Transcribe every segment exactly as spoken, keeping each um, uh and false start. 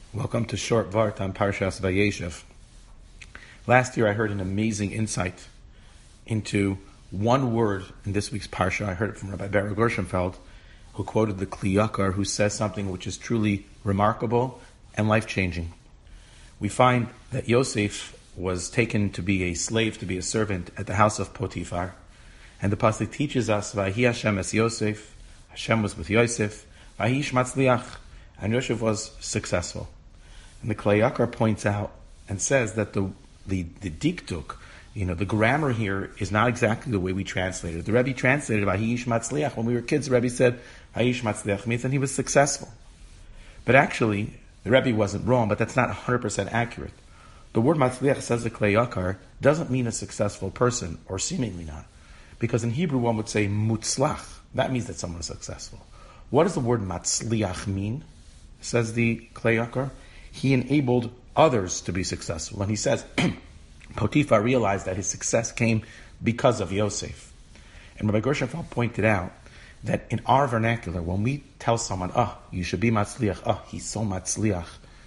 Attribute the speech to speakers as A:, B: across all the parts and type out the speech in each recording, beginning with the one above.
A: Welcome to Short Vart on Parshas Vayeshev. Last year I heard an amazing insight into one word in this week's Parsha. I heard it from Rabbi Barry Gershenfeld, who quoted the Kli Yakar, who says something which is truly remarkable and life-changing. We find that Yosef was taken to be a slave, to be a servant at the house of Potiphar. And the pasuk teaches us, Vahi Hashem es Yosef, Hashem was with Yosef, Vahi ish matzliach, and Yosef was successful. And the Kli Yakar points out and says that the the, the diktuk, you know, the grammar here is not exactly the way we translate it. The Rebbe translated Vahi ish matzliach. When we were kids, the Rebbe said Vahi ish matzliach means that he was successful. But actually, the Rebbe wasn't wrong, but that's not one hundred percent accurate. The word matzliach, says the Kli Yakar, doesn't mean a successful person, or seemingly not. Because in Hebrew one would say mutzlach. That means that someone is successful. What does the word matzliach mean? Says the Kli Yakar. He enabled others to be successful. And he says, Potiphar realized that his success came because of Yosef. And Rabbi Gershenfeld pointed out that in our vernacular, when we tell someone, oh, you should be matzliach, oh, he's so matzliach,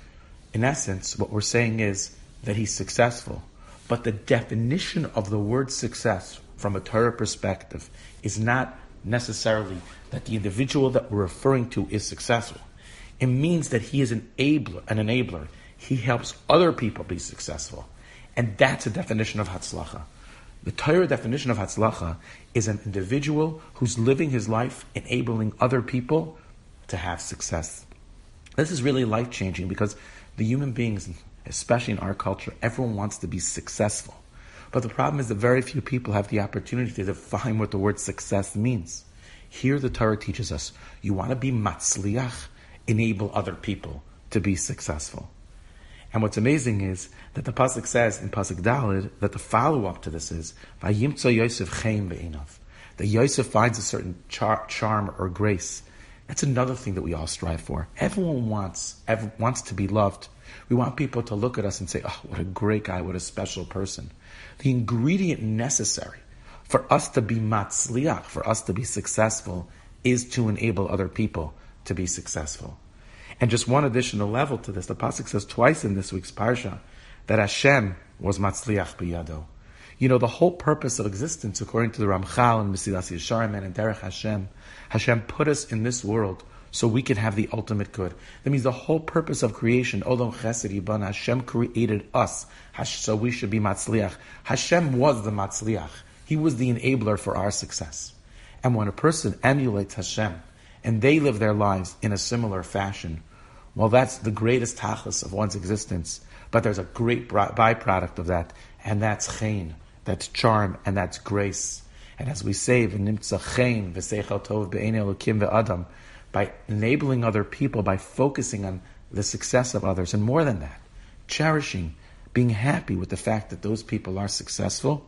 A: in essence, what we're saying is that he's successful. But the definition of the word success from a Torah perspective is not necessarily that the individual that we're referring to is successful. It means that he is an enabler, an enabler. He helps other people be successful. And that's a definition of Hatzlacha. The Torah definition of Hatzlacha is an individual who's living his life enabling other people to have success. This is really life-changing because the human beings, especially in our culture, everyone wants to be successful. But the problem is that very few people have the opportunity to define what the word success means. Here the Torah teaches us, you want to be matzliach, enable other people to be successful. And what's amazing is that the pasuk says in pasuk Daled that the follow-up to this is Vayimtza Yosef Chaim Be'einav, that Yosef finds a certain char- charm or grace. That's another thing that we all strive for. Everyone wants ever, wants to be loved. We want people to look at us and say, oh, what a great guy, what a special person. The ingredient necessary for us to be matzliach, for us to be successful, is to enable other people to be successful. And just one additional level to this, the pasuk says twice in this week's parsha that Hashem was matzliach biyado. You know, the whole purpose of existence, according to the Ramchal and Mesilas Yesharim and Derech Hashem, Hashem put us in this world so we can have the ultimate good. That means the whole purpose of creation, Olam Chesed Yibana, Hashem created us, so we should be matzliach. Hashem was the matzliach. He was the enabler for our success. And when a person emulates Hashem, and they live their lives in a similar fashion, well, that's the greatest tachlis of one's existence. But there's a great byproduct of that, and that's chen, that's charm, and that's grace. And as we say, v'nimtza chen v'seichel tov be'enei Elokim ve'adam, by enabling other people, by focusing on the success of others, and more than that, cherishing, being happy with the fact that those people are successful,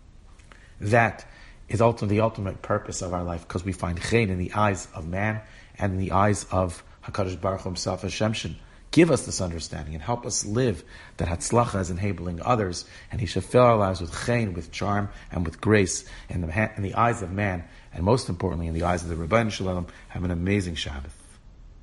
A: that is ultimately the ultimate purpose of our life, because we find chen in the eyes of man and in the eyes of HaKadosh Baruch Hu himself. Hashem should give us this understanding and help us live that Hatzlacha is enabling others, and He should fill our lives with chen, with charm, and with grace in the, in the eyes of man, and most importantly in the eyes of the Rebbeinu Shalom. Have an amazing Shabbat.